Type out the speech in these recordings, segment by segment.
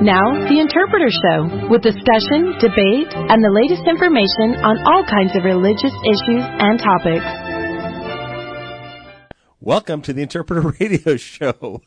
Now, The Interpreter Show, with discussion, debate, and the latest information on all kinds of religious issues and topics. Welcome to The Interpreter Radio Show.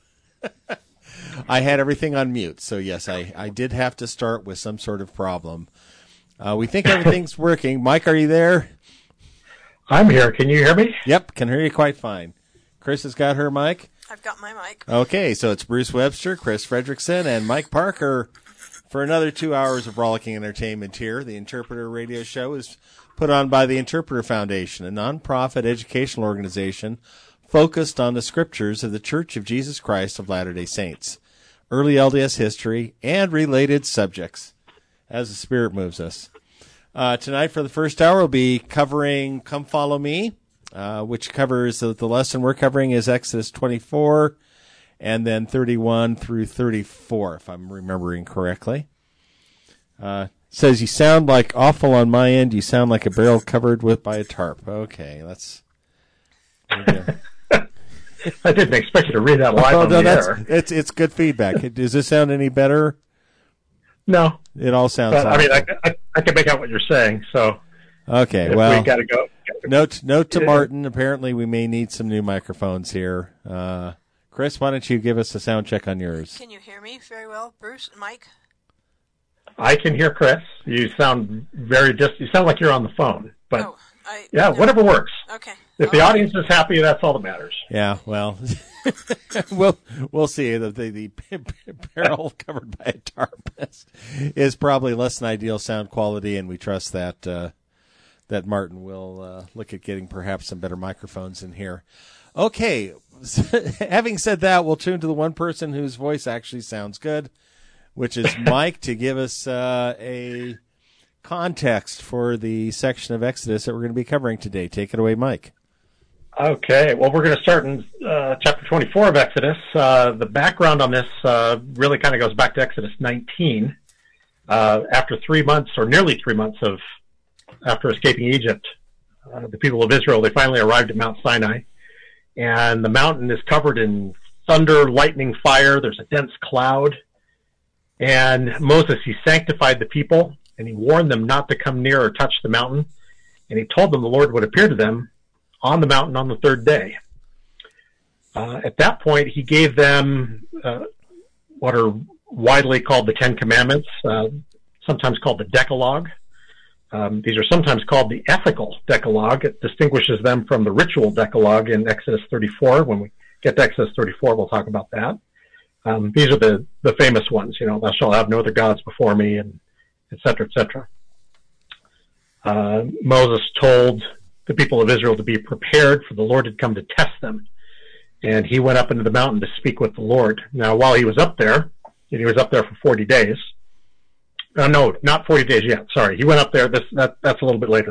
I had everything on mute, so yes, I did have to start with some sort of problem. We think everything's working. Mike, are you there? I'm here. Can you hear me? Yep, can hear you quite fine. Chris has got her mic. I've got my mic. Okay, so it's Bruce Webster, Chris Fredrickson, and Mike Parker for another 2 hours of rollicking entertainment here. The Interpreter Radio Show is put on by the Interpreter Foundation, a nonprofit educational organization focused on the scriptures of the Church of Jesus Christ of Latter-day Saints, early LDS history, and related subjects, as the Spirit moves us. Tonight, for the first hour, we'll be covering Come Follow Me, which covers the lesson we're covering is Exodus 24 and then 31 through 34, if I'm remembering correctly. Says, you sound like awful on my end. You sound like a barrel covered by a tarp. Okay, let's... I didn't expect you to read that live on the air. It's good feedback. Does this sound any better? No. It all sounds I mean, I can make out what you're saying, so... Okay, well... we gotta go. Note to Martin, apparently we may need some new microphones here. Chris, why don't you give us a sound check on yours? Can you hear me very well, Bruce and Mike? I can hear Chris. You sound you sound like you're on the phone. But whatever works. Okay. If the audience is happy, that's all that matters. Yeah, well, we'll see. The barrel covered by a tarp is probably less than ideal sound quality, and we trust that Martin will look at getting perhaps some better microphones in here. Okay, having said that, we'll tune to the one person whose voice actually sounds good, which is Mike, to give us a context for the section of Exodus that we're going to be covering today. Take it away, Mike. Okay, well, we're going to start in chapter 24 of Exodus. The background on this really kind of goes back to Exodus 19. After 3 months, or nearly 3 months after escaping Egypt, the people of Israel, they finally arrived at Mount Sinai, and the mountain is covered in thunder, lightning, fire. There's a dense cloud, and Moses, he sanctified the people, and he warned them not to come near or touch the mountain, and he told them the Lord would appear to them on the mountain on the third day. At that point, he gave them what are widely called the Ten Commandments, sometimes called the Decalogue. These are sometimes called the ethical Decalogue. It distinguishes them from the ritual Decalogue in Exodus 34. When we get to Exodus 34, we'll talk about that. These are the famous ones, thou shalt have no other gods before me, and et cetera, et cetera. Moses told the people of Israel to be prepared, for the Lord had come to test them. And he went up into the mountain to speak with the Lord. Now, while he was up there, and he was up there for 40 days, no, not 40 days yet. Sorry. He went up there. That's a little bit later.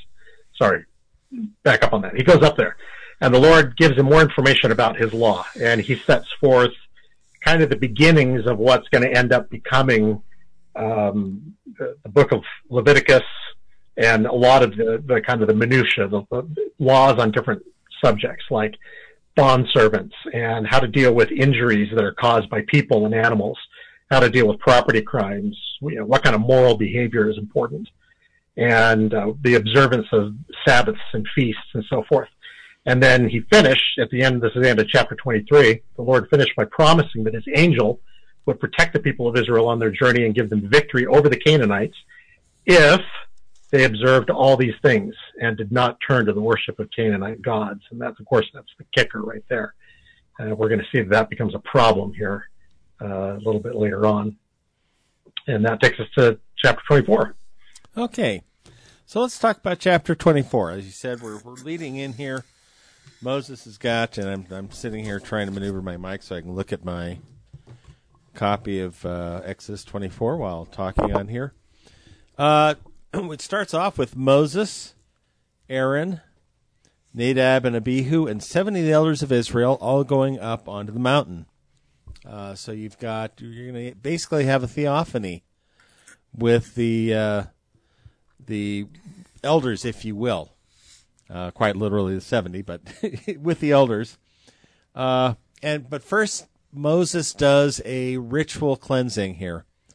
Back up on that. He goes up there, and the Lord gives him more information about his law, and he sets forth kind of the beginnings of what's going to end up becoming the book of Leviticus, and a lot of the kind of the minutiae, the laws on different subjects like bond servants, and how to deal with injuries that are caused by people and animals, how to deal with property crimes, what kind of moral behavior is important, and the observance of Sabbaths and feasts and so forth. And then he finished, this is the end of chapter 23, the Lord finished by promising that his angel would protect the people of Israel on their journey and give them victory over the Canaanites if they observed all these things and did not turn to the worship of Canaanite gods. And that's the kicker right there. We're going to see that becomes a problem here a little bit later on. And that takes us to chapter 24. Okay. So let's talk about chapter 24. As you said, we're leading in here. Moses has got, and I'm sitting here trying to maneuver my mic so I can look at my copy of Exodus 24 while talking on here. It starts off with Moses, Aaron, Nadab, and Abihu, and 70 of the elders of Israel all going up onto the mountain. So you're going to basically have a theophany with the elders, if you will. Quite literally the 70, but with the elders. But first, Moses does a ritual cleansing here.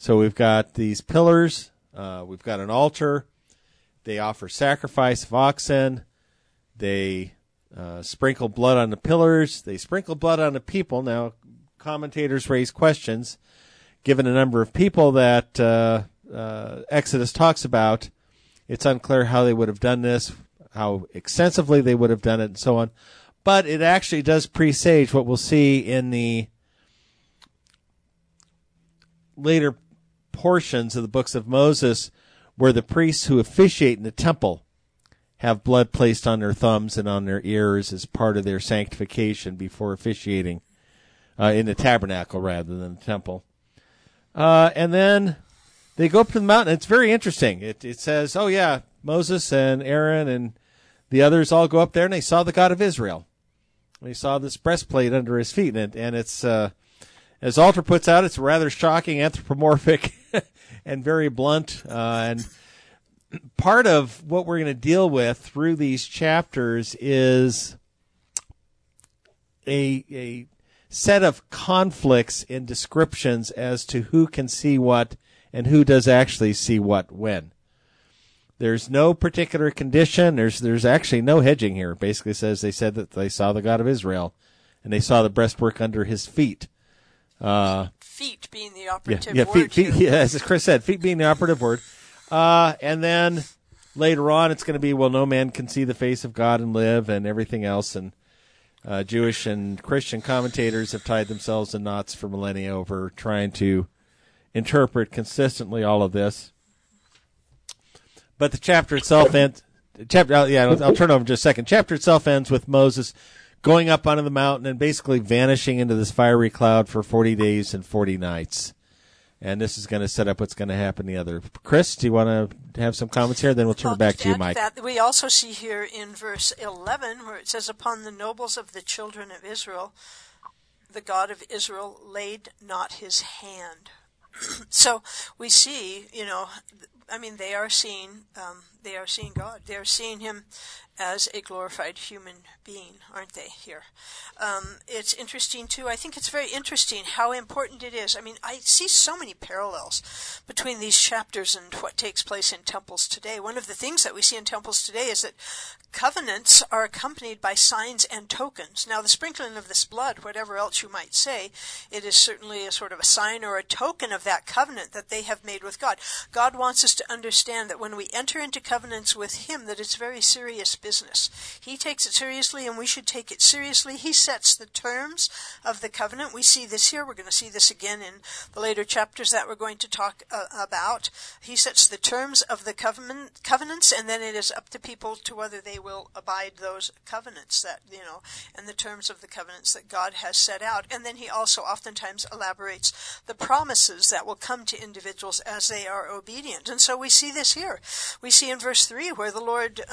So we've got these pillars. We've got an altar. They offer sacrifice of oxen. They sprinkle blood on the pillars. They sprinkle blood on the people. Now, commentators raise questions. Given the number of people that Exodus talks about, it's unclear how they would have done this, how extensively they would have done it, and so on. But it actually does presage what we'll see in the later portions of the books of Moses, where the priests who officiate in the temple have blood placed on their thumbs and on their ears as part of their sanctification before officiating in the tabernacle rather than the temple. And then they go up to the mountain. It's very interesting. It says, oh yeah, Moses and Aaron and the others all go up there, and they saw the God of Israel. They saw this breastplate under his feet, and it's, as Alter puts out, it's rather shocking, anthropomorphic, and very blunt. And part of what we're going to deal with through these chapters is a set of conflicts in descriptions as to who can see what and who does actually see what when. There's no particular condition. There's actually no hedging here. It basically says they said that they saw the God of Israel, and they saw the breastwork under his feet. Feet being the operative word. Feet, yeah, as Chris said, feet being the operative word. And then later on, it's going to be, well, no man can see the face of God and live, and everything else. And Jewish and Christian commentators have tied themselves in knots for millennia over trying to interpret consistently all of this. But the chapter itself ends. I'll turn over in just a second. Chapter itself ends with Moses going up onto the mountain and basically vanishing into this fiery cloud for 40 days and 40 nights. And this is going to set up what's going to happen the other. Chris, do you want to have some comments here? Then we'll turn it back to you, Mike. That, we also see here in verse 11 where it says, upon the nobles of the children of Israel, the God of Israel laid not his hand. So we see, they are seeing God. They are seeing him as a glorified human being, aren't they, here? It's interesting, too. I think it's very interesting how important it is. I see so many parallels between these chapters and what takes place in temples today. One of the things that we see in temples today is that covenants are accompanied by signs and tokens. Now, the sprinkling of this blood, whatever else you might say, it is certainly a sort of a sign or a token of that covenant that they have made with God. God wants us to understand that when we enter into covenants with him, that it's very serious business. He takes it seriously, and we should take it seriously. He sets the terms of the covenant. We see this here. We're going to see this again in the later chapters that we're going to talk about. He sets the terms of the covenants, and then it is up to people to whether they will abide those covenants and the terms of the covenants that God has set out. And then he also oftentimes elaborates the promises that will come to individuals as they are obedient. And so we see this here. We see in verse 3 where the Lord,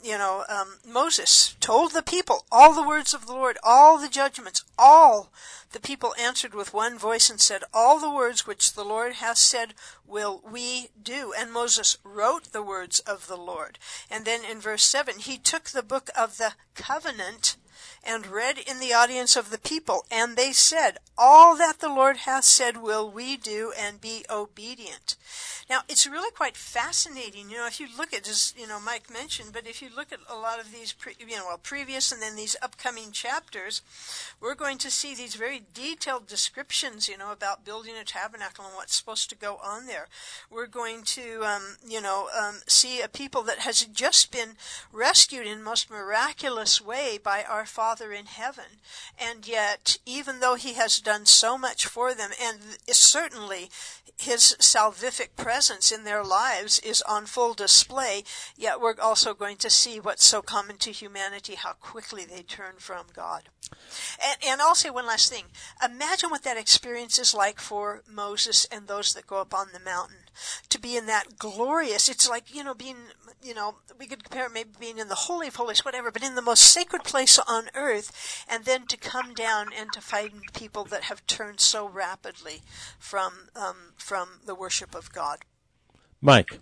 Moses told the people all the words of the Lord, all the judgments, all the people answered with one voice and said, all the words which the Lord hath said will we do. And Moses wrote the words of the Lord. And then in verse 7, he took the book of the covenant and read in the audience of the people, and they said, all that the Lord hath said will we do, and be obedient. Now, it's really quite fascinating, if you look at, just, Mike mentioned, but if you look at a lot of these, previous and then these upcoming chapters, we're going to see these very detailed descriptions, about building a tabernacle and what's supposed to go on there. We're going to, see a people that has just been rescued in most miraculous way by our Father in heaven. And yet, even though he has done so much for them, and certainly his salvific presence in their lives is on full display, yet we're also going to see what's so common to humanity, how quickly they turn from God. And I'll say one last thing. Imagine what that experience is like for Moses and those that go up on the mountain. To be in that glorious, it's like, being, we could compare it maybe being in the Holy of Holies, whatever, but in the most sacred place on earth, and then to come down and to find people that have turned so rapidly from the worship of God. Mike.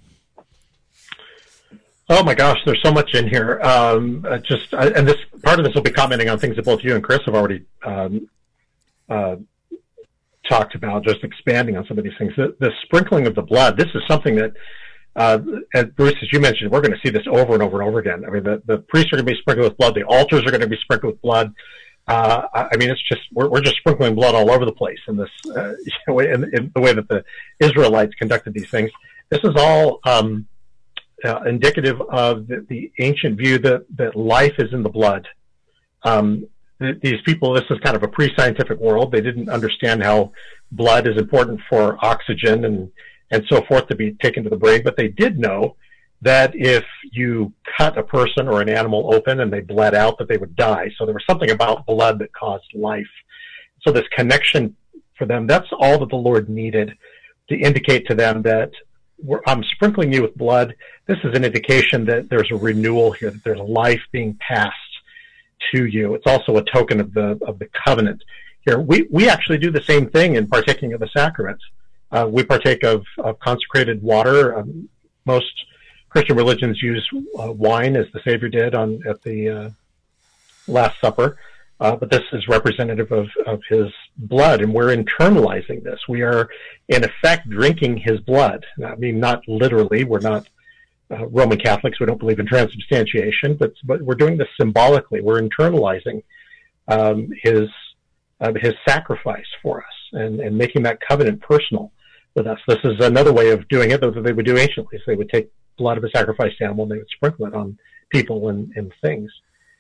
Oh my gosh, there's so much in here. And this part of this will be commenting on things that both you and Chris have already talked about, just expanding on some of these things. The sprinkling of the blood, this is something that, and Bruce, as you mentioned, we're going to see this over and over and over again. I mean, the priests are going to be sprinkled with blood. The altars are going to be sprinkled with blood. I mean, it's just, we're just sprinkling blood all over the place in this, in the way that the Israelites conducted these things. This is all, indicative of the ancient view that life is in the blood. These people, this is kind of a pre-scientific world. They didn't understand how blood is important for oxygen and so forth to be taken to the brain, but they did know that if you cut a person or an animal open and they bled out, that they would die. So there was something about blood that caused life. So this connection for them, that's all that the Lord needed to indicate to them that I'm sprinkling you with blood. This is an indication that there's a renewal here, that there's life being passed to you. It's also a token of the covenant here. We actually do the same thing in partaking of the sacraments. We partake of consecrated water. Most Christian religions use wine, as the Savior did at the Last Supper. But this is representative of his blood, and we're internalizing this. We are, in effect, drinking his blood. I mean, not literally. We're not Roman Catholics. We don't believe in transubstantiation, but we're doing this symbolically. We're internalizing his sacrifice for us and making that covenant personal with us. This is another way of doing it that they would do anciently. So they would take blood of a sacrificed animal and they would sprinkle it on people and things.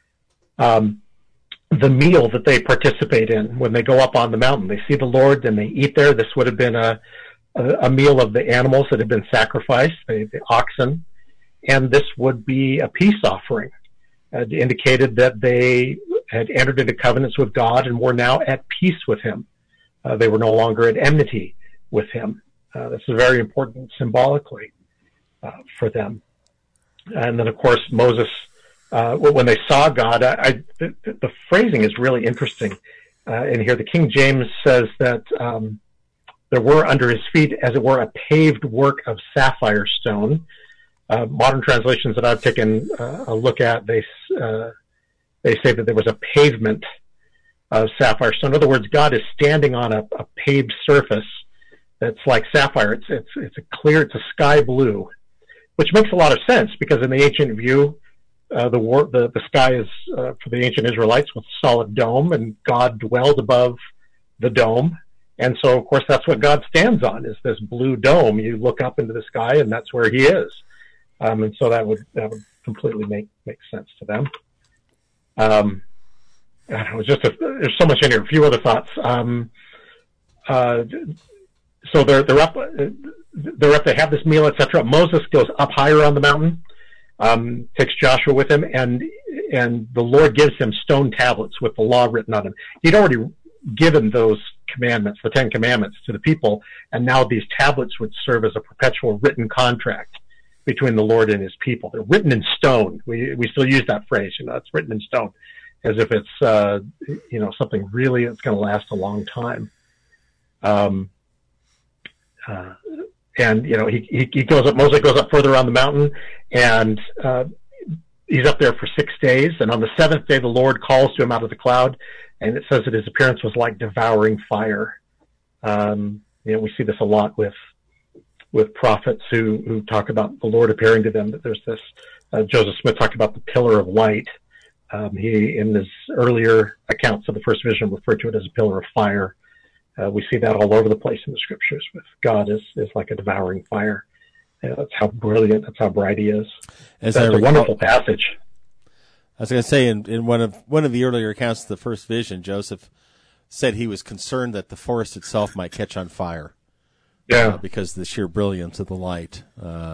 The meal that they participate in when they go up on the mountain, they see the Lord and they eat there. This would have been a meal of the animals that had been sacrificed, the oxen, and this would be a peace offering. It indicated that they had entered into covenants with God and were now at peace with him. They were no longer at enmity with him. This is very important symbolically for them. And then, of course, Moses, when they saw God, the phrasing is really interesting. In here, the King James says that there were under his feet, as it were, a paved work of sapphire stone. Modern translations that I've taken a look at, they say that there was a pavement of sapphire stone. In other words, God is standing on a paved surface that's like sapphire. It's a clear, it's a sky blue, which makes a lot of sense because in the ancient view, the sky is for the ancient Israelites with a solid dome, and God dwelled above the dome. And so, of course, that's what God stands on, is this blue dome. You look up into the sky, and that's where he is. And so that would completely make sense to them. There's so much in here. A few other thoughts. So they're up. They have this meal, etc. Moses goes up higher on the mountain. Takes Joshua with him, and the Lord gives him stone tablets with the law written on them. He'd already given those commandments, the 10 Commandments, to the people, and now these tablets would serve as a perpetual written contract between the Lord and his people. They're written in stone. We still use that phrase, it's written in stone, as if it's something really that's going to last a long time. And he goes up. Moses goes up further on the mountain, and he's up there for 6 days. And on the 7th day, the Lord calls to him out of the cloud, and it says that his appearance was like devouring fire. We see this a lot with prophets who talk about the Lord appearing to them. That there's this. Joseph Smith talked about the pillar of light. He, in his earlier accounts of the first vision, referred to it as a pillar of fire. We see that all over the place in the scriptures with God is like a devouring fire. That's how brilliant, that's how bright he is. That's a wonderful passage. I was going to say, in one of the earlier accounts of the first vision, Joseph said he was concerned that the forest itself might catch on fire. Yeah. Because of the sheer brilliance of the light.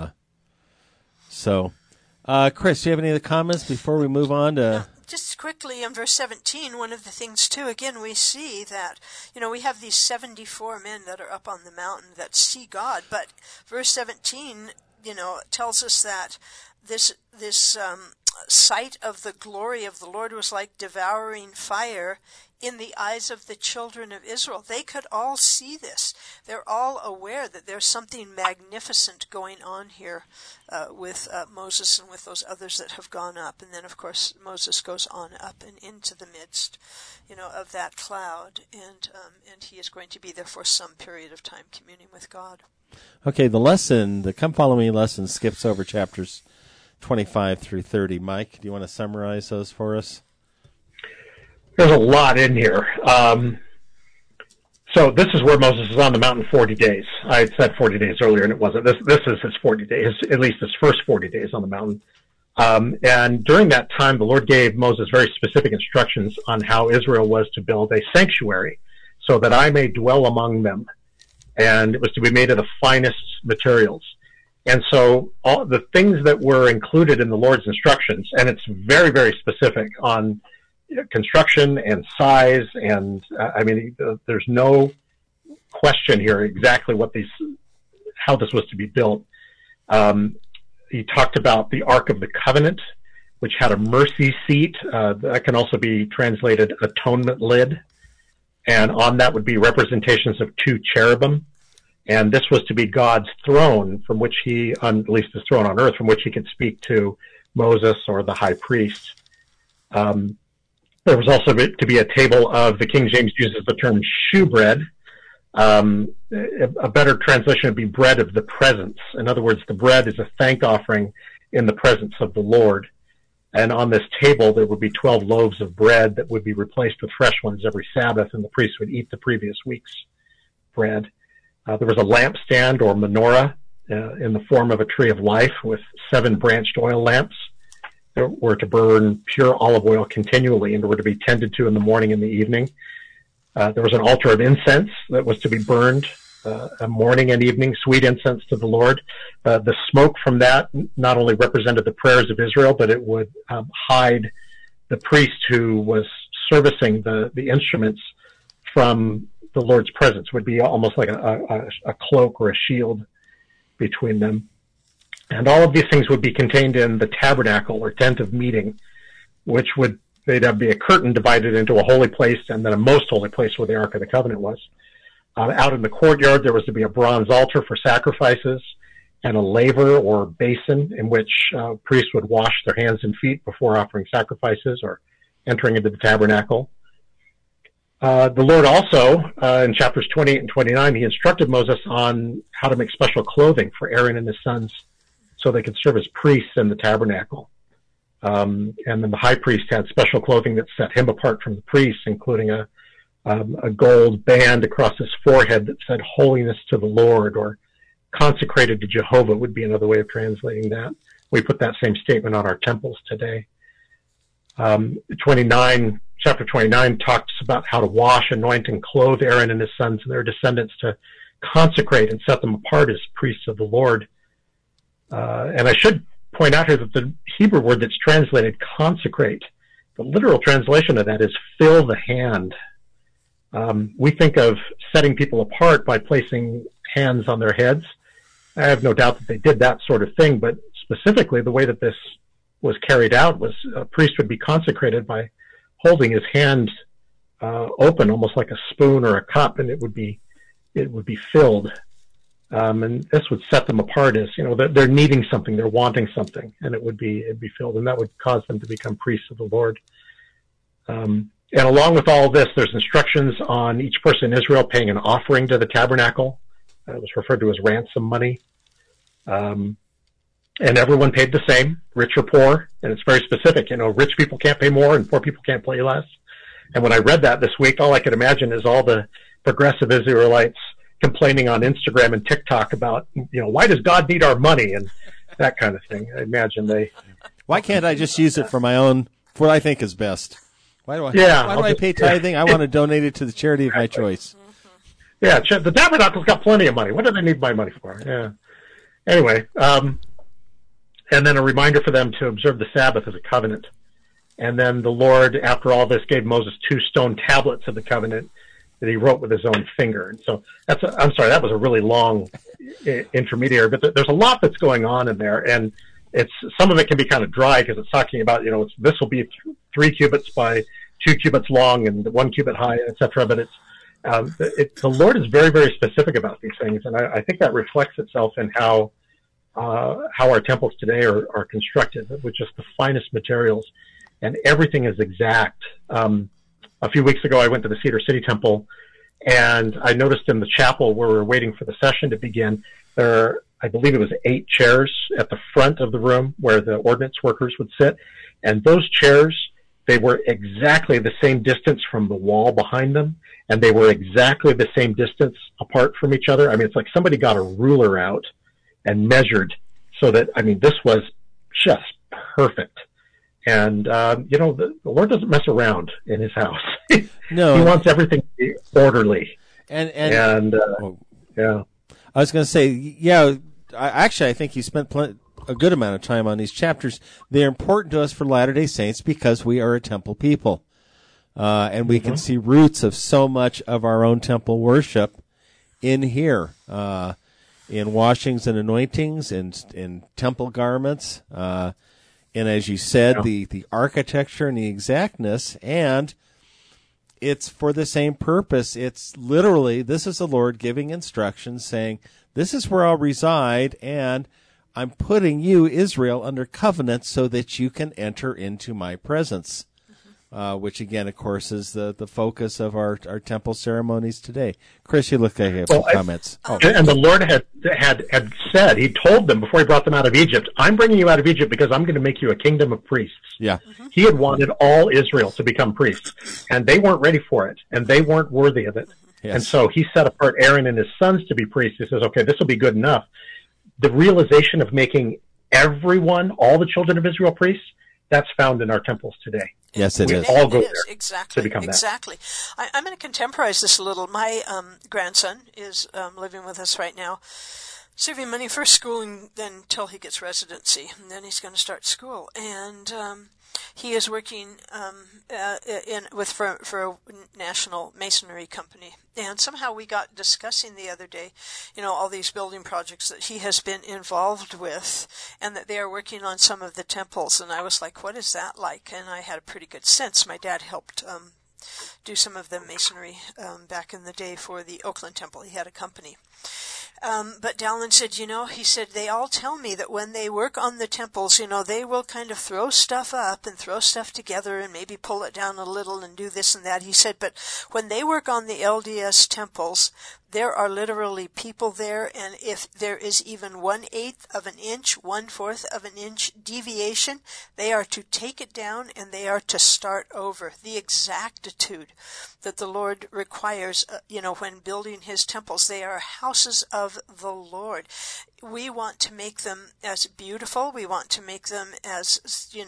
Chris, do you have any other comments before we move on to... Just quickly, in verse 17, one of the things, too, again, we see that, we have these 74 men that are up on the mountain that see God, but verse 17, tells us that this sight of the glory of the Lord was like devouring fire in the eyes of the children of Israel. They could all see this. They're all aware that there's something magnificent going on here with Moses and with those others that have gone up. And then, of course, Moses goes on up and into the midst, of that cloud, and he is going to be there for some period of time communing with God. Okay, the Come Follow Me lesson skips over chapters 25 through 30. Mike, do you want to summarize those for us? There's a lot in here. So this is where Moses is on the mountain 40 days. I had said 40 days earlier, and it wasn't. This is his 40 days, at least his first 40 days on the mountain. And during that time, the Lord gave Moses very specific instructions on how Israel was to build a sanctuary so that I may dwell among them. And it was to be made of the finest materials. And so all the things that were included in the Lord's instructions, and it's very, very specific on construction and size, and there's no question here exactly how this was to be built. He talked about the Ark of the Covenant, which had a mercy seat. That can also be translated atonement lid. And on that would be representations of 2 cherubim. And this was to be God's throne from which at least his throne on earth, from which he could speak to Moses or the high priest. There was also to be a table of, the King James uses the term shewbread. A better translation would be bread of the presence. In other words, the bread is a thank offering in the presence of the Lord. And on this table, there would be 12 loaves of bread that would be replaced with fresh ones every Sabbath, and the priest would eat the previous week's bread. There was a lampstand or menorah in the form of a tree of life with 7 branched oil lamps that were to burn pure olive oil continually and were to be tended to in the morning and the evening. There was an altar of incense that was to be burned morning and evening, sweet incense to the Lord. The smoke from that not only represented the prayers of Israel, but it would hide the priest who was servicing the instruments from the Lord's presence. Would be almost like a cloak or a shield between them. And all of these things would be contained in the tabernacle or tent of meeting, which they'd be a curtain divided into a holy place and then a most holy place where the Ark of the Covenant was. Out in the courtyard, there was to be a bronze altar for sacrifices and a laver or basin in which priests would wash their hands and feet before offering sacrifices or entering into the tabernacle. The Lord also, in chapters 28 and 29, he instructed Moses on how to make special clothing for Aaron and his sons so they could serve as priests in the tabernacle. And then the high priest had special clothing that set him apart from the priests, including a gold band across his forehead that said holiness to the Lord, or consecrated to Jehovah would be another way of translating that. We put that same statement on our temples today. Chapter 29 talks about how to wash, anoint, and clothe Aaron and his sons and their descendants to consecrate and set them apart as priests of the Lord. And I should point out here that the Hebrew word that's translated consecrate, the literal translation of that is fill the hand. We think of setting people apart by placing hands on their heads. I have no doubt that they did that sort of thing, but specifically the way that this was carried out was a priest would be consecrated by holding his hand open, almost like a spoon or a cup, and it would be filled. And this would set them apart as, they're needing something, they're wanting something, and it'd be filled, and that would cause them to become priests of the Lord. And along with all this, there's instructions on each person in Israel paying an offering to the tabernacle. It was referred to as ransom money. And everyone paid the same, rich or poor, and it's very specific. Rich people can't pay more and poor people can't pay less. And when I read that this week, all I could imagine is all the progressive Israelites complaining on Instagram and TikTok about, why does God need our money and that kind of thing. I imagine Why can't I just use it for my own, for what I think is best? Why do I pay tithing? I want to donate it to the charity of my choice. Yeah, the tabernacle's got plenty of money. What do they need my money for? Yeah. Anyway, and then a reminder for them to observe the Sabbath as a covenant. And then the Lord, after all this, gave Moses 2 stone tablets of the covenant that he wrote with his own finger. And so that was a really long intermediary, but there's a lot that's going on in there. And some of it can be kind of dry because it's talking about, this will be 3 cubits by 2 cubits long and 1 cubit high, etc. But the Lord is very, very specific about these things, and I think that reflects itself in how our temples today are constructed with just the finest materials, and everything is exact. A few weeks ago, I went to the Cedar City Temple, and I noticed in the chapel where we were waiting for the session to begin, I believe it was 8 chairs at the front of the room where the ordnance workers would sit. And those chairs, they were exactly the same distance from the wall behind them, and they were exactly the same distance apart from each other. I mean, it's like somebody got a ruler out and measured so that, this was just perfect. And, the Lord doesn't mess around in his house. No. He wants everything to be orderly. Yeah. I was going to say, I think you spent a good amount of time on these chapters. They're important to us for Latter-day Saints because we are a temple people. And we can see roots of so much of our own temple worship in here, in washings and anointings, in temple garments, and as you said, the architecture and the exactness, and it's for the same purpose. It's literally, this is the Lord giving instructions saying, this is where I'll reside, and I'm putting you, Israel, under covenant so that you can enter into my presence, which again, of course, is the focus of our temple ceremonies today. Chris, you look like you have some comments. And the Lord had said, he told them before he brought them out of Egypt, I'm bringing you out of Egypt because I'm going to make you a kingdom of priests. Yeah. He had wanted all Israel to become priests, and they weren't ready for it, and they weren't worthy of it. Yes. And so he set apart Aaron and his sons to be priests. He says, okay, this will be good enough. The realization of making everyone, all the children of Israel priests, that's found in our temples today. Yes, it is. We all go there exactly, to become exactly. That. I'm going to contemporize this a little. My grandson is living with us right now, saving money for schooling until he gets residency, and then he's going to start school. And he is working for a national masonry company. And somehow we got discussing the other day, all these building projects that he has been involved with, and that they are working on some of the temples. And I was like, what is that like? And I had a pretty good sense. My dad helped do some of the masonry back in the day for the Oakland Temple. He had a company. But Dallin said, he said, they all tell me that when they work on the temples, they will kind of throw stuff up and throw stuff together and maybe pull it down a little and do this and that. He said, but when they work on the LDS temples, there are literally people there, and if there is even 1/8 of an inch, 1/4 of an inch deviation, they are to take it down and they are to start over. The exactitude that the Lord requires, when building his temples. They are houses of the Lord. We want to make them as beautiful. We want to make them as,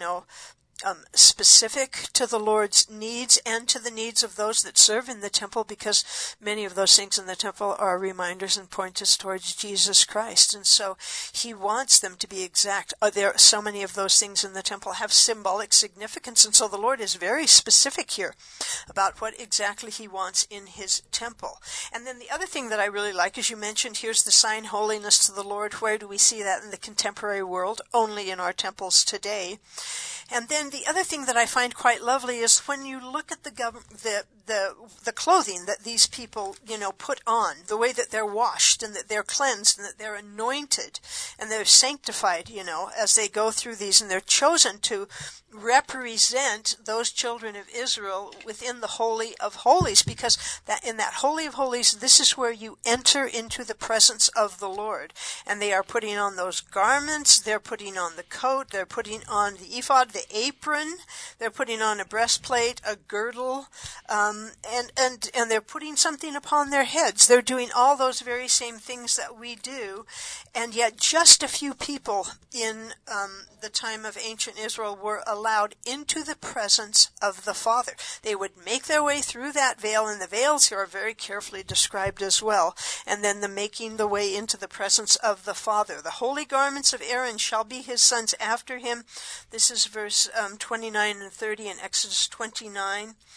specific to the Lord's needs and to the needs of those that serve in the temple, because many of those things in the temple are reminders and point us towards Jesus Christ. And so he wants them to be exact. So many of those things in the temple have symbolic significance, and so the Lord is very specific here about what exactly he wants in his temple. And then the other thing that I really like, as you mentioned, here's the sign, holiness to the Lord. Where do we see that in the contemporary world? Only in our temples today. And then the other thing that I find quite lovely is when you look at the clothing that these people, put on, the way that they're washed and that they're cleansed and that they're anointed and they're sanctified, as they go through these, and they're chosen to represent those children of Israel within the Holy of Holies, because that in that Holy of Holies, this is where you enter into the presence of the Lord. And they are putting on those garments, they're putting on the coat, they're putting on the ephod, the apron, they're putting on a breastplate, a girdle, and they're putting something upon their heads. They're doing all those very same things that we do, and yet just a few people in the time of ancient Israel were allowed into the presence of the Father. They would make their way through that veil, and the veils here are very carefully described as well, and then the making the way into the presence of the Father. The holy garments of Aaron shall be his sons after him. This is verse 29 and 30 in Exodus 29.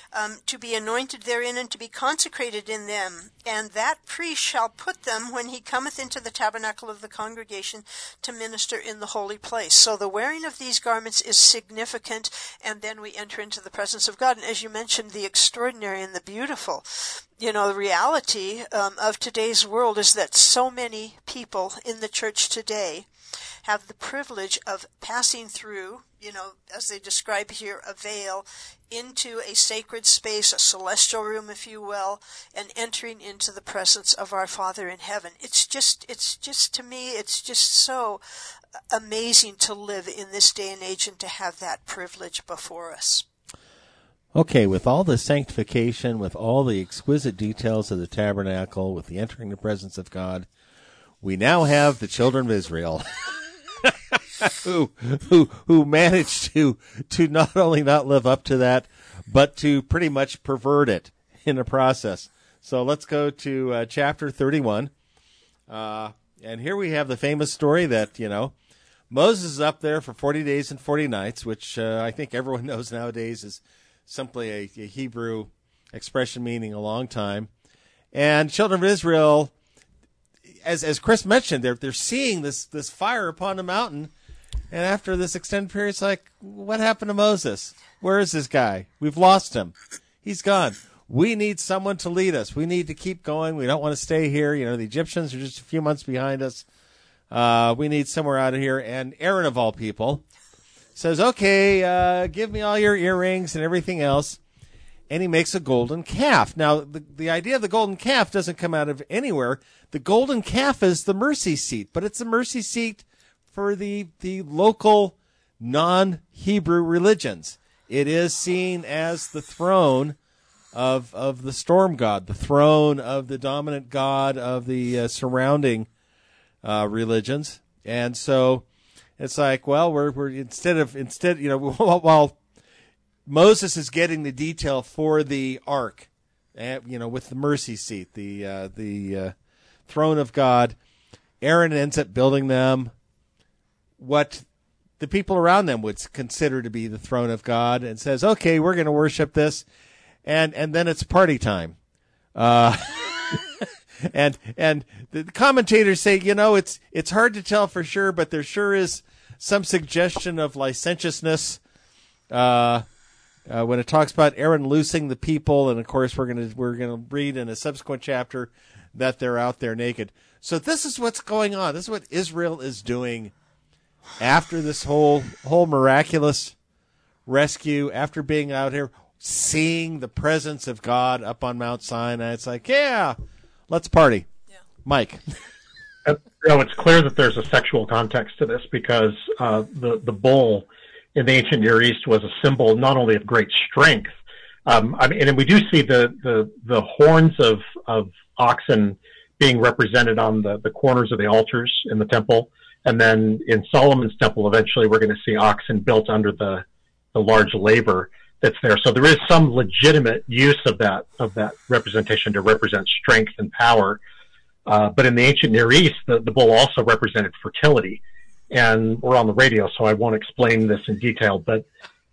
to be anointed therein and to be consecrated in them. And that priest shall put them when he cometh into the tabernacle of the congregation to minister in the holy place. So the wearing of these garments is significant, and then we enter into the presence of God. And as you mentioned, the extraordinary and the beautiful. You know, the reality of today's world is that so many people in the church today have the privilege of passing through, you know, as they describe here, a veil into a sacred space, a celestial room, if you will, and entering into the presence of our Father in heaven. It's just to me, it's just so amazing to live in this day and age and to have that privilege before us. Okay, with all the sanctification, with all the exquisite details of the tabernacle, with the entering the presence of God, we now have the children of Israel who managed to not only not live up to that, but to pretty much pervert it in the process. So let's go to chapter 31. And here we have the famous story that, you know, Moses is up there for 40 days and 40 nights, which I think everyone knows nowadays is simply a Hebrew expression meaning a long time. And children of Israel, as Chris mentioned, they're seeing this fire upon the mountain. And after this extended period, it's like, what happened to Moses? Where is this guy? We've lost him. He's gone. We need someone to lead us. We need to keep going. We don't want to stay here. You know, the Egyptians are just a few months behind us. We need somewhere out of here. And Aaron, of all people, says, okay, give me all your earrings and everything else. And he makes a golden calf. Now, the idea of the golden calf doesn't come out of anywhere. The golden calf is the mercy seat, but it's the mercy seat for the local non-Hebrew religions. It is seen as the throne of the storm god, the throne of the dominant god of the surrounding religions. And so it's like, well, we're instead, you know, while Moses is getting the detail for the ark, you know, with the mercy seat, the throne of God, Aaron ends up building them what the people around them would consider to be the throne of God, and says, okay, we're going to worship this. And then it's party time. And the commentators say, you know, it's hard to tell for sure, but there sure is some suggestion of licentiousness, when it talks about Aaron loosing the people. And of course, we're going to read in a subsequent chapter that they're out there naked. So this is what's going on. This is what Israel is doing after this whole miraculous rescue, after being out here, seeing the presence of God up on Mount Sinai. It's like, yeah, let's party. Yeah. Mike. You know, it's clear that there's a sexual context to this, because the bull in the ancient Near East was a symbol not only of great strength. I mean, and we do see the horns of oxen being represented on the corners of the altars in the temple. And then in Solomon's temple, eventually we're going to see oxen built under the large laver that's there. So there is some legitimate use of that representation to represent strength and power. But in the ancient Near East, the bull also represented fertility. And we're on the radio, so I won't explain this in detail, but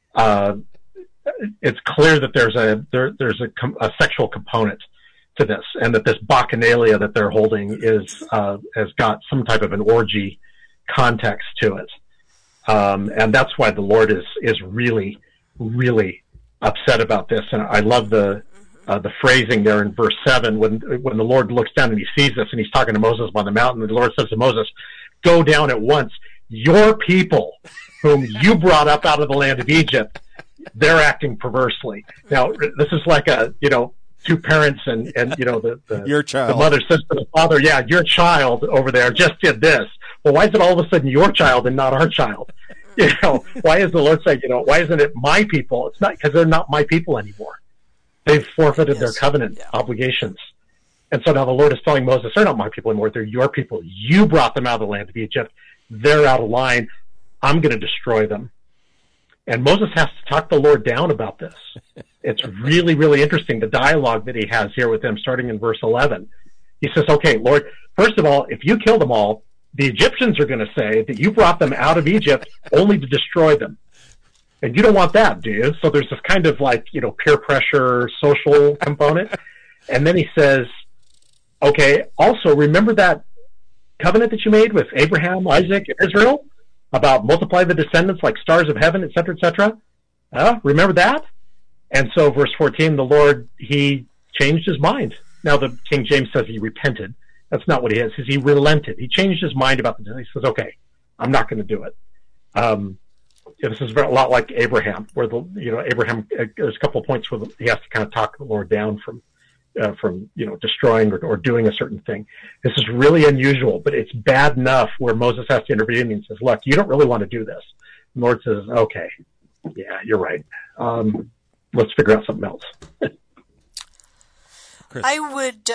it's clear that there's a sexual component to this, and that this bacchanalia that they're holding has got some type of an orgy context to it. And that's why the Lord is really, really upset about this. And I love the phrasing there in verse 7, when the Lord looks down and he sees this, and he's talking to Moses on the mountain, and the Lord says to Moses, go down at once. Your people, whom you brought up out of the land of Egypt, they're acting perversely. Now, this is like two parents and your child. The mother says to the father, yeah, your child over there just did this. Well, why is it all of a sudden your child and not our child? You know, why is the Lord saying, why isn't it my people? It's not, because they're not my people anymore. They've forfeited their covenant obligations. And so now the Lord is telling Moses, they're not my people anymore. They're your people. You brought them out of the land of Egypt. They're out of line. I'm going to destroy them. And Moses has to talk the Lord down about this. It's really, really interesting, the dialogue that he has here with them, starting in verse 11. He says, okay, Lord, first of all, if you kill them all, the Egyptians are going to say that you brought them out of Egypt only to destroy them. And you don't want that, do you? So there's this kind of peer pressure social component. And then he says, okay, also remember that covenant that you made with Abraham, Isaac, and Israel about multiply the descendants like stars of heaven, et cetera, et cetera? Remember that? And so verse 14, the Lord, he changed his mind. Now the King James says he repented. That's not what he is. He relented. He changed his mind about the, he says, okay, I'm not going to do it. This is a lot like Abraham, where Abraham, there's a couple of points where he has to kind of talk the Lord down from destroying or doing a certain thing. This is really unusual, but it's bad enough where Moses has to intervene and says, look, you don't really want to do this. And the Lord says, okay, yeah, you're right. Let's figure out something else. I would,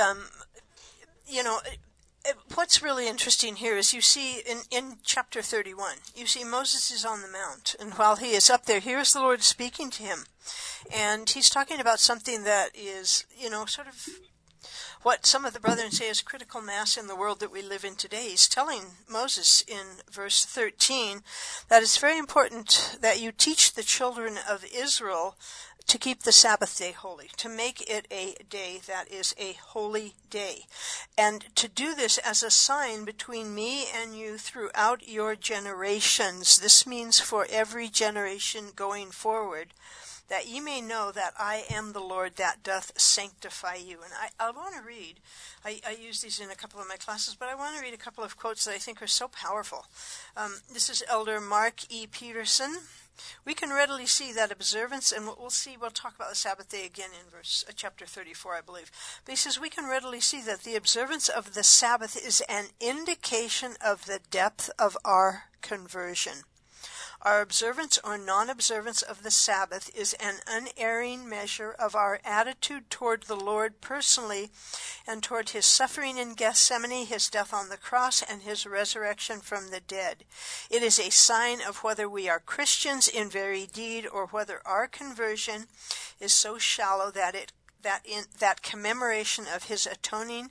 what's really interesting here is you see in chapter 31, you see Moses is on the mount, and while he is up there, here's the Lord speaking to him. And he's talking about something that is, sort of what some of the brethren say is critical mass in the world that we live in today. He's telling Moses in verse 13 that it's very important that you teach the children of Israel to keep the Sabbath day holy, to make it a day that is a holy day, and to do this as a sign between me and you throughout your generations. This means for every generation going forward, that ye may know that I am the Lord that doth sanctify you. And I want to read, I use these in a couple of my classes, but I want to read a couple of quotes that I think are so powerful. This is Elder Mark E. Peterson. We can readily see that observance, and we'll talk about the Sabbath day again in chapter 34, I believe. But he says, we can readily see that the observance of the Sabbath is an indication of the depth of our conversion. Our observance or non-observance of the Sabbath is an unerring measure of our attitude toward the Lord personally and toward his suffering in Gethsemane, his death on the cross, and his resurrection from the dead. It is a sign of whether we are Christians in very deed or whether our conversion is so shallow that that commemoration of his atoning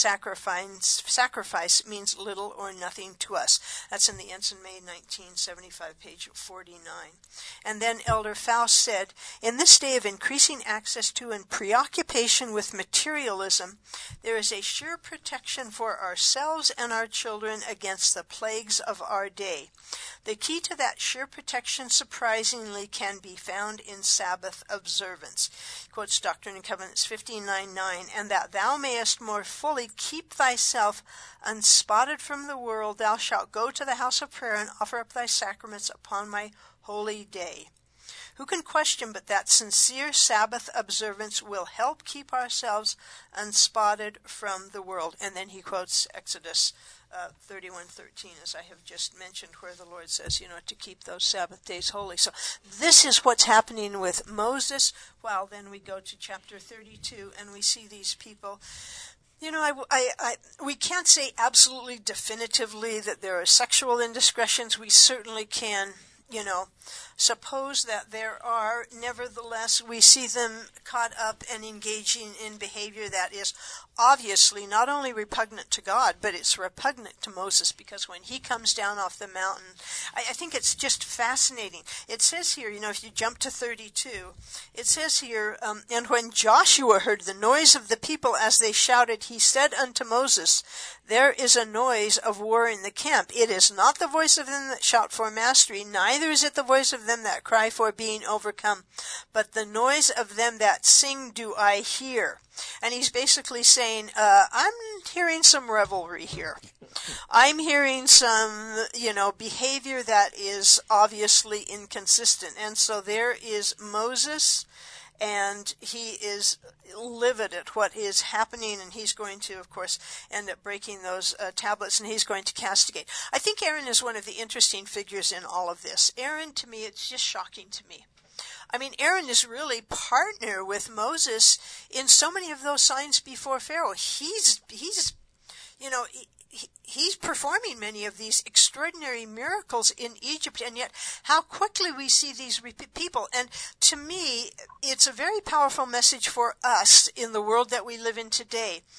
sacrifice means little or nothing to us. That's in the Ensign, May 1975, page 49. And then Elder Faust said, in this day of increasing access to and preoccupation with materialism, there is a sure protection for ourselves and our children against the plagues of our day. The key to that sure protection, surprisingly, can be found in Sabbath observance. Quotes Doctrine and Covenants 59:9, and that thou mayest more fully keep thyself unspotted from the world, thou shalt go to the house of prayer and offer up thy sacraments upon my holy day. Who can question but that sincere Sabbath observance will help keep ourselves unspotted from the world? And then he quotes Exodus 31:13, as I have just mentioned, where the Lord says, to keep those Sabbath days holy. So this is what's happening with Moses. Well, then we go to chapter 32, and we see these people. We can't say absolutely definitively that there are sexual indiscretions. We certainly can, suppose that there are. Nevertheless, we see them caught up and engaging in behavior that is obviously not only repugnant to God, but it's repugnant to Moses, because when he comes down off the mountain, I think it's just fascinating. It says here, if you jump to 32, it says here, and when Joshua heard the noise of the people as they shouted, he said unto Moses, there is a noise of war in the camp. It is not the voice of them that shout for mastery, neither is it the voice of them that cry for being overcome, but the noise of them that sing do I hear. And he's basically saying, I'm hearing some revelry here. I'm hearing some, behavior that is obviously inconsistent. And so there is Moses, and he is livid at what is happening, and he's going to, of course, end up breaking those tablets, and he's going to castigate. I think Aaron is one of the interesting figures in all of this. Aaron, to me, it's just shocking to me. I mean, Aaron is really partner with Moses in so many of those signs before Pharaoh. He's performing many of these extraordinary miracles in Egypt, and yet how quickly we see these people. And to me, it's a very powerful message for us in the world that we live in today.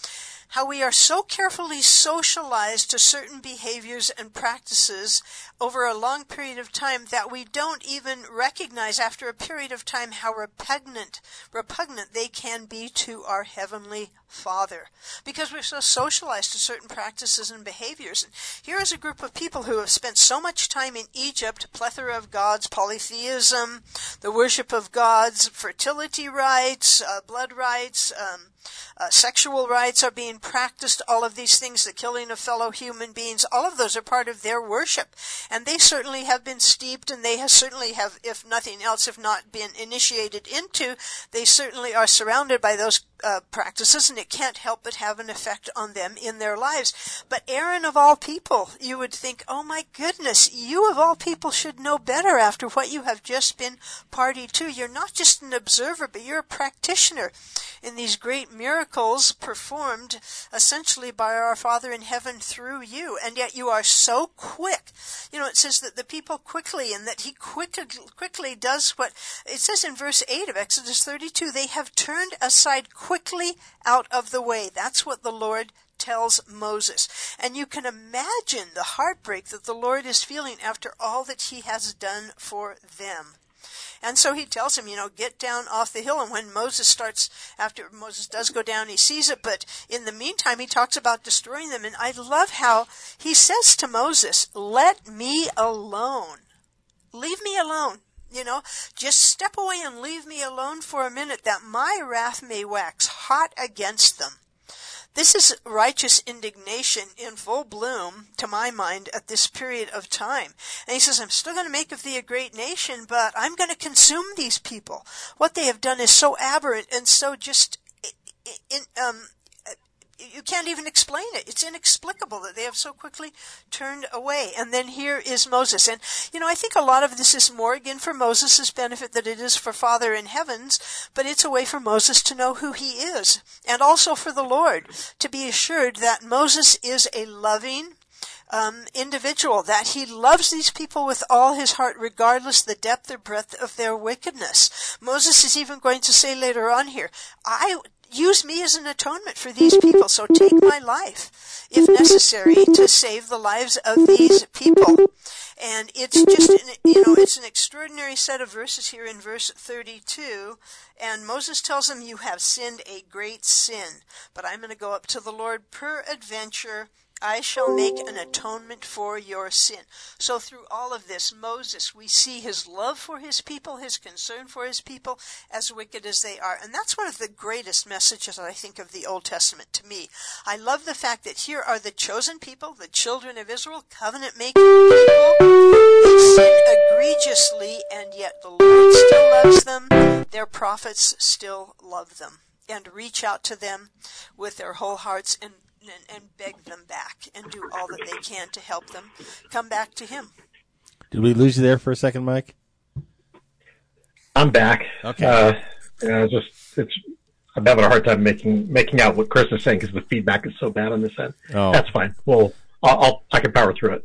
how we are so carefully socialized to certain behaviors and practices over a long period of time that we don't even recognize after a period of time how repugnant they can be to our Heavenly Father, because we're so socialized to certain practices and behaviors. And here is a group of people who have spent so much time in Egypt, plethora of gods, polytheism, the worship of gods, fertility rites, blood rites, sexual rites are being practiced, all of these things, the killing of fellow human beings, all of those are part of their worship. And they certainly have been steeped, and they certainly have, if nothing else, if not been initiated into, they certainly are surrounded by those practices, and it can't help but have an effect on them in their lives. But Aaron, of all people, you would think, oh my goodness, you of all people should know better after what you have just been party to. You're not just an observer, but you're a practitioner in these great miracles performed essentially by our Father in heaven through you, and yet you are so quick. You know, it says that the people quickly, and that he quickly does what it says in verse 8 of Exodus 32, they have turned aside quickly out of the way. That's what the Lord tells Moses. And you can imagine the heartbreak that the Lord is feeling after all that he has done for them. And so he tells him, get down off the hill. And when after Moses does go down, he sees it. But in the meantime, he talks about destroying them. And I love how he says to Moses, let me alone. Leave me alone. Just step away and leave me alone for a minute, that my wrath may wax hot against them. This is righteous indignation in full bloom, to my mind, at this period of time. And he says, I'm still going to make of thee a great nation, but I'm going to consume these people. What they have done is so aberrant and so just, you can't even explain it. It's inexplicable that they have so quickly turned away. And then here is Moses. And, I think a lot of this is more, again, for Moses' benefit than it is for Father in heavens, but it's a way for Moses to know who he is. And also for the Lord to be assured that Moses is a loving individual, that he loves these people with all his heart, regardless the depth or breadth of their wickedness. Moses is even going to say later on here, use me as an atonement for these people, so take my life, if necessary, to save the lives of these people. And it's just, it's an extraordinary set of verses here in verse 32. And Moses tells him, you have sinned a great sin, but I'm going to go up to the Lord. Peradventure, I shall make an atonement for your sin. So through all of this, Moses, we see his love for his people, his concern for his people, as wicked as they are. And that's one of the greatest messages, I think, of the Old Testament to me. I love the fact that here are the chosen people, the children of Israel, covenant-making people. They sin egregiously, and yet the Lord still loves them. Their prophets still love them and reach out to them with their whole hearts and beg them back and do all that they can to help them come back to him. Did we lose you there for a second, Mike? I'm back. Okay. I'm having a hard time making out what Chris is saying because the feedback is so bad on this end. Oh. That's fine. Well, I can power through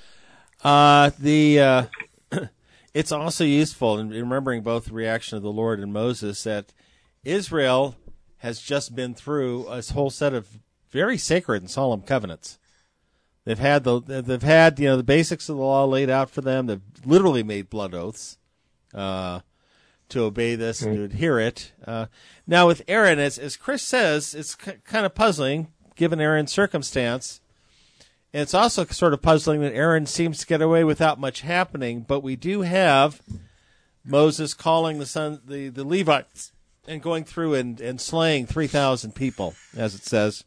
it. It's also useful in remembering both the reaction of the Lord and Moses that Israel has just been through a whole set of very sacred and solemn covenants. They've had the basics of the law laid out for them. They've literally made blood oaths to obey this and to adhere it. Now with Aaron, as Chris says, it's kind of puzzling given Aaron's circumstance. And it's also sort of puzzling that Aaron seems to get away without much happening. But we do have Moses calling the Levites and going through and slaying 3,000 people, as it says.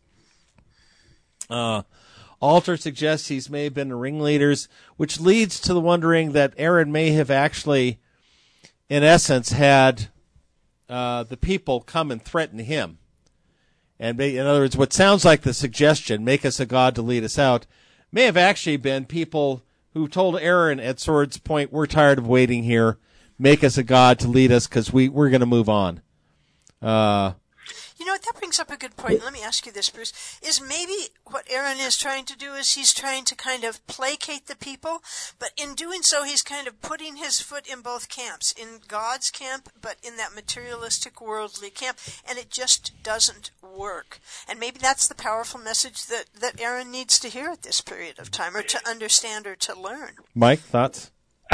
Alter suggests he may have been the ringleaders, which leads to the wondering that Aaron may have actually, in essence, had the people come and threaten him. And in other words, what sounds like the suggestion, make us a god to lead us out, may have actually been people who told Aaron at sword's point, we're tired of waiting here, make us a god to lead us because we're going to move on. At that brings up a good point. Let me ask you this, Bruce. Is maybe what Aaron is trying to do is he's trying to kind of placate the people, but in doing so he's kind of putting his foot in both camps, in God's camp, but in that materialistic, worldly camp, and it just doesn't work. And maybe that's the powerful message that Aaron needs to hear at this period of time, or to understand or to learn. Mike, thoughts?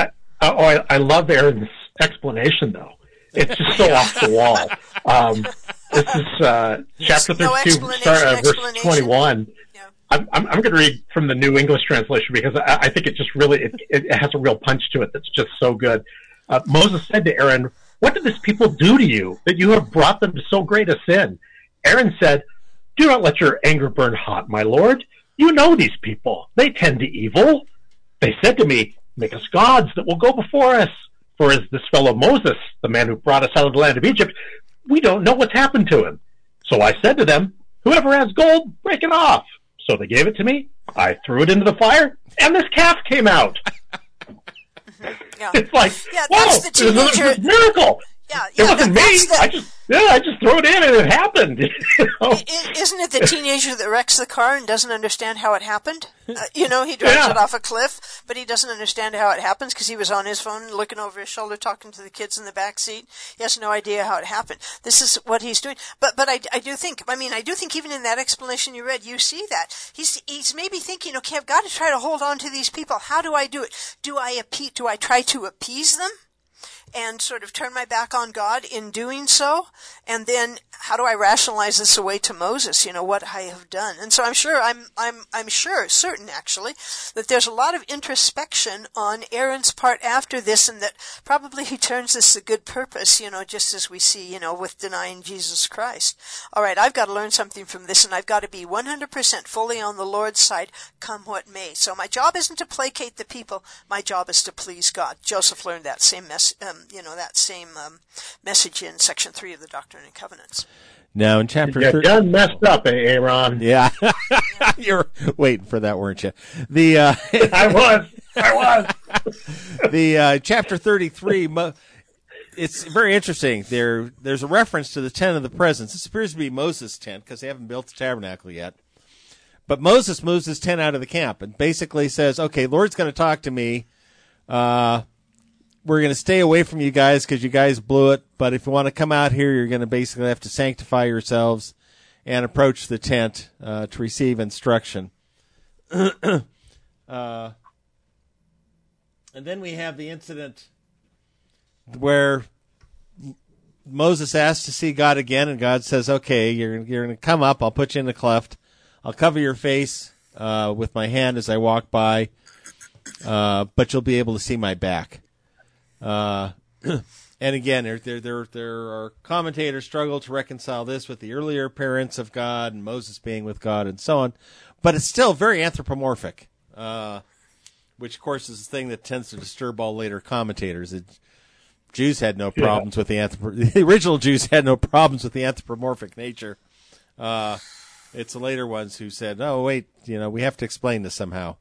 I love Aaron's explanation, though. It's just so off the wall. This is chapter 32, verse 21. Yeah. I'm going to read from the New English Translation because I think it just really it has a real punch to it that's just so good. Moses said to Aaron, "What did this people do to you that you have brought them to so great a sin?" Aaron said, "Do not let your anger burn hot, my lord. You know these people. They tend to evil. They said to me, 'Make us gods that will go before us.' For as this fellow Moses, the man who brought us out of the land of Egypt, we don't know what's happened to him. So I said to them, 'Whoever has gold, break it off.' So they gave it to me. I threw it into the fire, and this calf came out." Yeah. It's like, Yeah, whoa, that's the teenager. this is a miracle. Yeah, It wasn't me. I just threw it in and it happened. You know? Isn't it the teenager that wrecks the car and doesn't understand how it happened? He drives it off a cliff, but he doesn't understand how it happens because he was on his phone looking over his shoulder talking to the kids in the back seat. He has no idea how it happened. This is what he's doing. But I do think even in that explanation you read, you see that. He's maybe thinking, okay, I've got to try to hold on to these people. How do I do it? Do I try to appease them and sort of turn my back on God in doing so? And then how do I rationalize this away to Moses, what I have done? And so I'm certain actually, that there's a lot of introspection on Aaron's part after this, and that probably he turns this to good purpose, just as we see, with denying Jesus Christ. All right, I've got to learn something from this, and I've got to be 100% fully on the Lord's side, come what may. So my job isn't to placate the people. My job is to please God. Joseph learned that same message in section 3 of the Doctrine and Covenants. Now in chapter 3, you done messed up, Aaron. Yeah, you're waiting for that, weren't you? I was. The chapter 33. It's very interesting. There's a reference to the tent of the presence. This appears to be Moses' tent because they haven't built the tabernacle yet. But Moses moves his tent out of the camp and basically says, "Okay, Lord's going to talk to me. We're going to stay away from you guys because you guys blew it. But if you want to come out here, you're going to basically have to sanctify yourselves and approach the tent to receive instruction." And then we have the incident where Moses asks to see God again, and God says, "Okay, you're going to come up. I'll put you in the cleft. I'll cover your face with my hand as I walk by, but you'll be able to see my back." And again, there are commentators struggle to reconcile this with the earlier appearance of God and Moses being with God and so on, but it's still very anthropomorphic, which of course is the thing that tends to disturb all later commentators. Jews had no problems with the original Jews had no problems with the anthropomorphic nature. It's the later ones who said, "Oh, wait, we have to explain this somehow."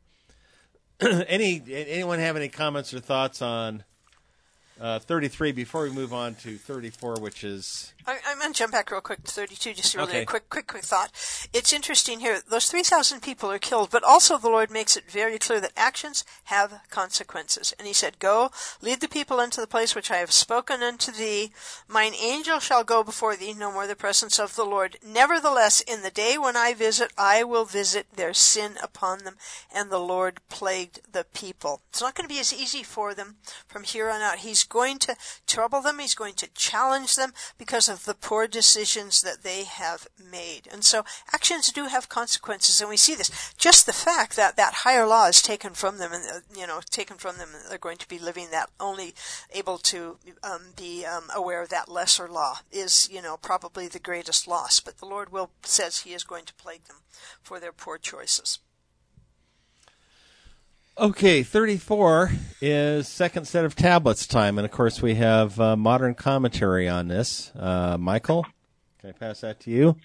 Anyone have any comments or thoughts on 33 before we move on to 34, which is... I'm going to jump back real quick to 32, just really a quick thought. It's interesting here. Those 3,000 people are killed, but also the Lord makes it very clear that actions have consequences. And he said, "Go, lead the people into the place which I have spoken unto thee. Mine angel shall go before thee, no more the presence of the Lord. Nevertheless, in the day when I visit, I will visit their sin upon them." And the Lord plagued the people. It's not going to be as easy for them from here on out. He's going to trouble them. He's going to challenge them because of the poor decisions that they have made. And so actions do have consequences, and we see this. Just the fact that that higher law is taken from them, and they're going to be living that, only able to be aware of that lesser law is, probably the greatest loss. But the Lord says he is going to plague them for their poor choices. Okay, 34 is second set of tablets time, and of course we have modern commentary on this. Michael, can I pass that to you?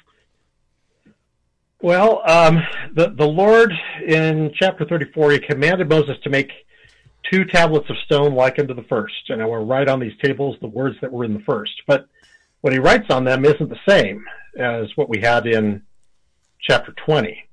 Well, the Lord in chapter 34, he commanded Moses to make 2 tablets of stone like unto the first, and I will write on these tables the words that were in the first. But what he writes on them isn't the same as what we had in chapter 20.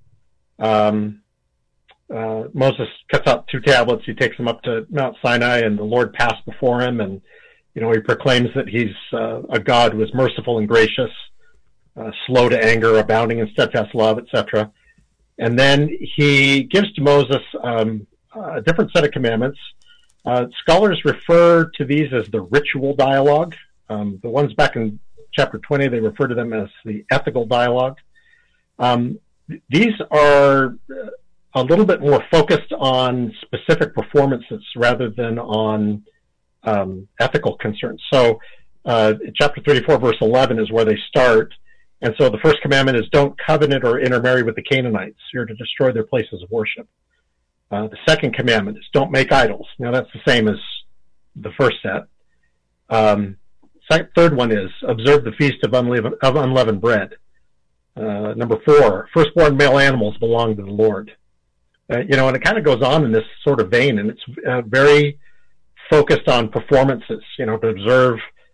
Moses cuts out 2 tablets. He takes them up to Mount Sinai, and the Lord passed before him. And, he proclaims that he's a God who is merciful and gracious, slow to anger, abounding in steadfast love, etc. And then he gives to Moses a different set of commandments. Scholars refer to these as the ritual dialogue. The ones back in chapter 20, they refer to them as the ethical dialogue. These are a little bit more focused on specific performances rather than on ethical concerns. So chapter 34, verse 11 is where they start. And so the first commandment is don't covenant or intermarry with the Canaanites. You're to destroy their places of worship. The second commandment is don't make idols. Now that's the same as the first set. Third one is observe the feast of unleavened bread. Number 4, firstborn male animals belong to the Lord. And it kind of goes on in this sort of vein, and it's very focused on performances, to observe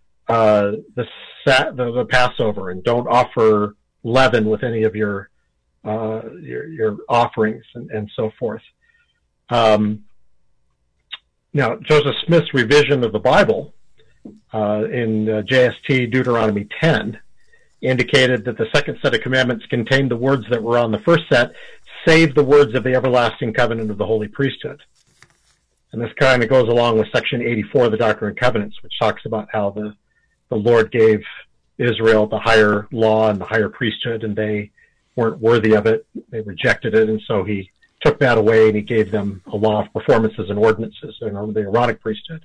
the Passover, and don't offer leaven with any of your offerings, and so forth. Now, Joseph Smith's revision of the Bible in JST Deuteronomy 10 indicated that the second set of commandments contained the words that were on the first set, save the words of the everlasting covenant of the holy priesthood. And this kind of goes along with section 84 of the Doctrine and Covenants, which talks about how the Lord gave Israel the higher law and the higher priesthood, and they weren't worthy of it. They rejected it, and so he took that away, and he gave them a law of performances and ordinances, the Aaronic priesthood.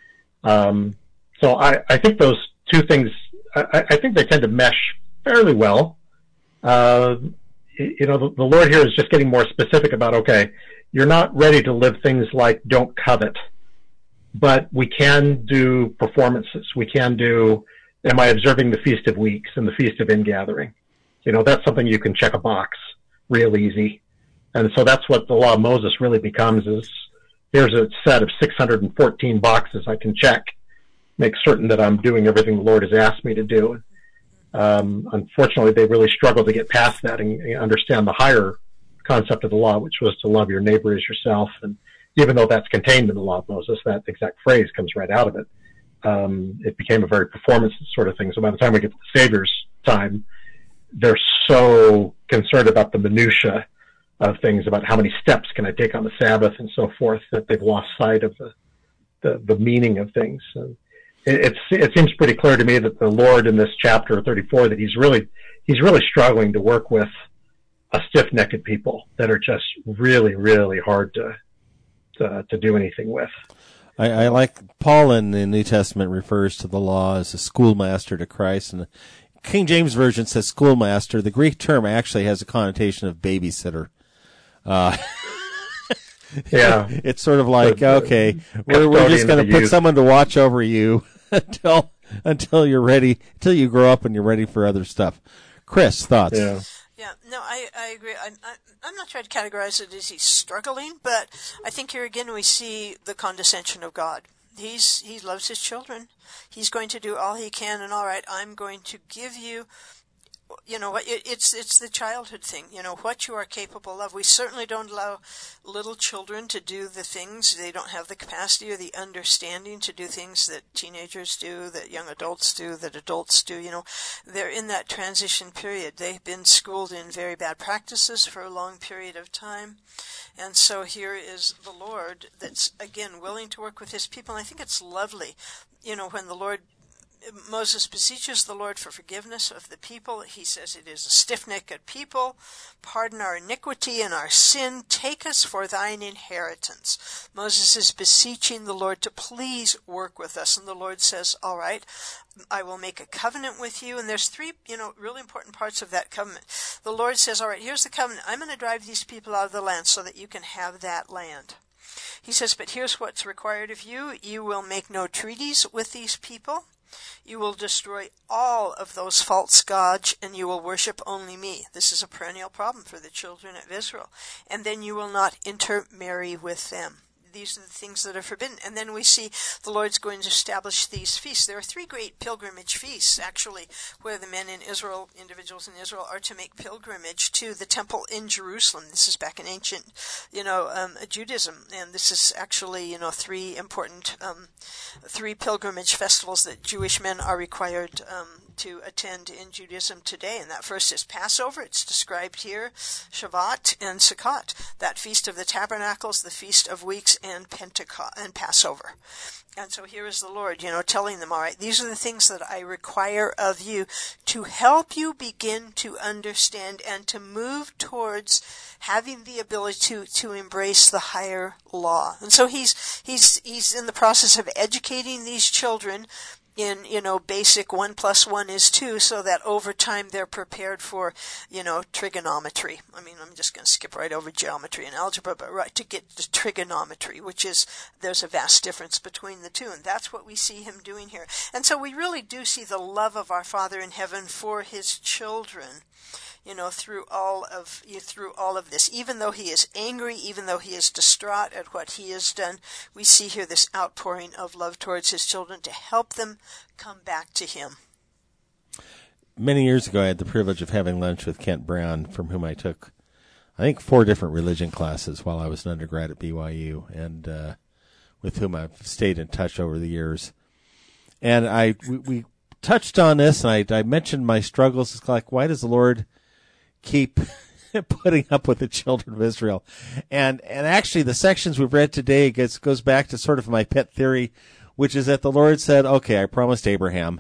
So I think those two things, I think they tend to mesh fairly well. The Lord here is just getting more specific about, okay, you're not ready to live things like don't covet, but we can do performances. We can do, am I observing the Feast of Weeks and the Feast of Ingathering? That's something you can check a box real easy. And so that's what the law of Moses really becomes, is here's a set of 614 boxes I can check, make certain that I'm doing everything the Lord has asked me to do. Unfortunately, they really struggle to get past that and understand the higher concept of the law, which was to love your neighbor as yourself. And even though that's contained in the law of Moses, that exact phrase comes right out of it. It became a very performance sort of thing. So by the time we get to the Savior's time, they're so concerned about the minutia of things, about how many steps can I take on the Sabbath and so forth, that they've lost sight of the meaning of things. And it seems pretty clear to me that the Lord in this chapter 34, that he's really struggling to work with a stiff-necked people that are just really, really hard to do anything with. I like Paul in the New Testament refers to the law as a schoolmaster to Christ, and the King James Version says schoolmaster. The Greek term actually has a connotation of babysitter. Yeah, it's sort of like, okay, we're just going to put someone to watch over you until you're ready, until you grow up and you're ready for other stuff. Chris, thoughts? Yeah, no, I agree. I'm not trying to categorize it as he's struggling, but I think here again we see the condescension of God. He loves his children. He's going to do all he can, and all right, I'm going to give you, it's the childhood thing, what you are capable of. We certainly don't allow little children to do the things. They don't have the capacity or the understanding to do things that teenagers do, that young adults do, that adults do. They're in that transition period. They've been schooled in very bad practices for a long period of time. And so here is the Lord that's, again, willing to work with his people. And I think it's lovely, when Moses beseeches the Lord for forgiveness of the people. He says, it is a stiff-necked people. Pardon our iniquity and our sin. Take us for thine inheritance. Moses is beseeching the Lord to please work with us. And the Lord says, all right, I will make a covenant with you. And there's 3, really important parts of that covenant. The Lord says, all right, here's the covenant. I'm going to drive these people out of the land so that you can have that land. He says, but here's what's required of you. You will make no treaties with these people. You will destroy all of those false gods, and you will worship only me. This is a perennial problem for the children of Israel. And then you will not intermarry with them. these are the things that are forbidden. And then we see the Lord's going to establish these feasts. There are 3 great pilgrimage feasts, actually, where the men in Israel, individuals in Israel, are to make pilgrimage to the temple in Jerusalem. This is back in ancient, Judaism. And this is actually, 3 important, 3 pilgrimage festivals that Jewish men are required to attend in Judaism today. And that first is Passover. It's described here, Shavuot and Sukkot. That Feast of the Tabernacles, the Feast of Weeks, and Pentecost and Passover. And so here is the Lord, telling them, all right, these are the things that I require of you to help you begin to understand and to move towards having the ability to embrace the higher law. And so he's in the process of educating these children in, basic 1 + 1 is 2, so that over time they're prepared for, trigonometry. I mean, I'm just going to skip right over geometry and algebra, but right to get to trigonometry, which is, there's a vast difference between the two, and that's what we see him doing here. And so we really do see the love of our Father in heaven for his children, through all of this. Even though he is angry, even though he is distraught at what he has done, we see here this outpouring of love towards his children to help them come back to him. Many years ago, I had the privilege of having lunch with Kent Brown, from whom I took, I think, 4 different religion classes while I was an undergrad at BYU, and with whom I've stayed in touch over the years. And we touched on this, and I mentioned my struggles. It's like, why does the Lord keep putting up with the children of Israel? And actually, the sections we've read today goes back to sort of my pet theory, which is that the Lord said, okay, I promised Abraham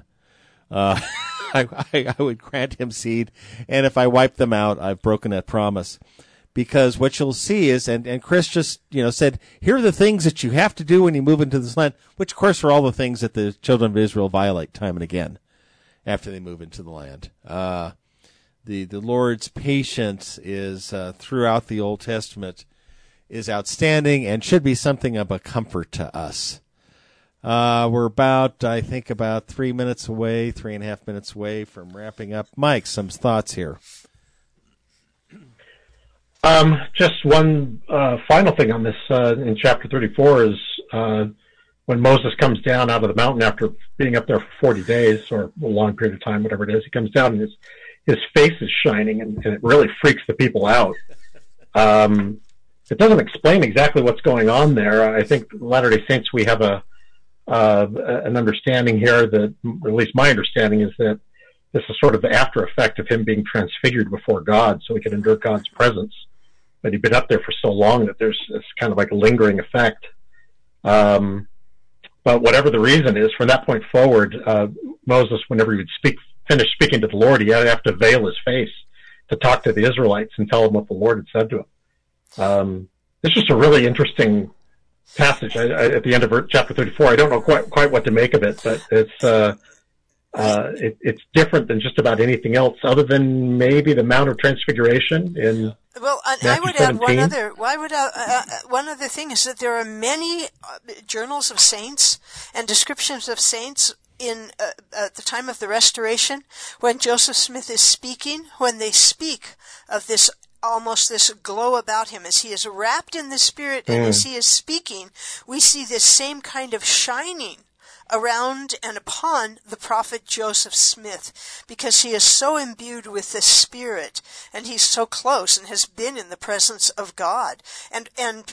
I would grant him seed, and if I wipe them out, I've broken that promise. Because what you'll see is, and Chris just, said, here are the things that you have to do when you move into this land, which of course are all the things that the children of Israel violate time and again after they move into the land. The Lord's patience is, throughout the Old Testament, is outstanding and should be something of a comfort to us. We're about 3 minutes away, 3.5 minutes away from wrapping up. Mike, some thoughts here. Just one final thing on this in chapter 34 is when Moses comes down out of the mountain after being up there for 40 days or a long period of time, whatever it is, he comes down and his face is shining, and it really freaks the people out. It doesn't explain exactly what's going on there. I think Latter-day Saints, we have an understanding here that, or at least my understanding, is that this is sort of the after effect of him being transfigured before God so he could endure God's presence. But he'd been up there for so long that there's this kind of like a lingering effect. But whatever the reason is, from that point forward, Moses, whenever he would finish speaking to the Lord, he had to veil his face to talk to the Israelites and tell them what the Lord had said to him. It's just a really interesting passage at the end of chapter 34. I don't know quite what to make of it, but it's different than just about anything else, other than maybe the Mount of Transfiguration in Well, I would add one other thing is that there are many journals of saints and descriptions of saints in at the time of the Restoration, when Joseph Smith is speaking, when they speak of this almost this glow about him as he is wrapped in the Spirit and as he is speaking, we see this same kind of shining around and upon the prophet Joseph Smith, because he is so imbued with the Spirit, and he's so close and has been in the presence of God. And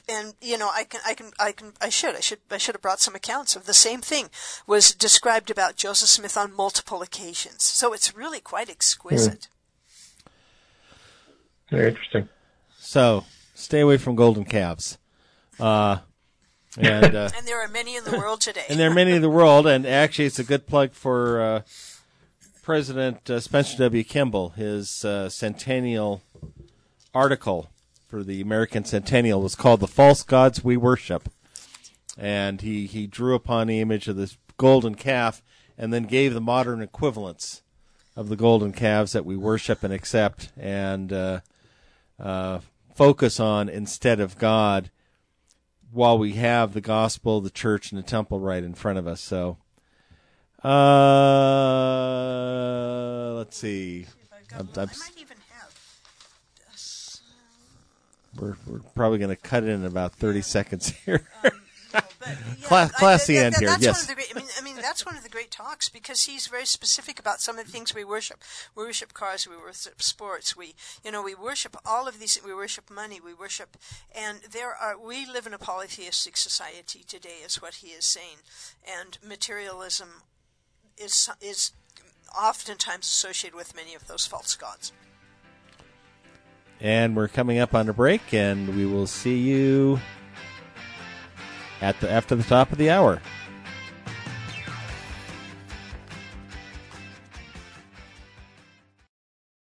I should have brought some accounts of the same thing was described about Joseph Smith on multiple occasions. So it's really quite exquisite. Very interesting. So stay away from golden calves. And there are many in the world today. And there are many in the world, and actually it's a good plug for President Spencer W. Kimball. His centennial article for the American Centennial was called "The False Gods We Worship." And he drew upon the image of this golden calf and then gave the modern equivalents of the golden calves that we worship and accept and focus on instead of God, while we have the gospel, the church, and the temple right in front of us. So, let's see. I might even have this. We're probably going to cut in about 30 seconds here. But, Classy end here, that's yes. One of the great, I mean, that's one of the great talks because he's very specific about some of the things we worship. We worship cars, we worship sports, we worship all of these. We worship money, we worship, and we live in a polytheistic society today, is what he is saying, and materialism is oftentimes associated with many of those false gods. And we're coming up on a break, and we will see you after the top of the hour.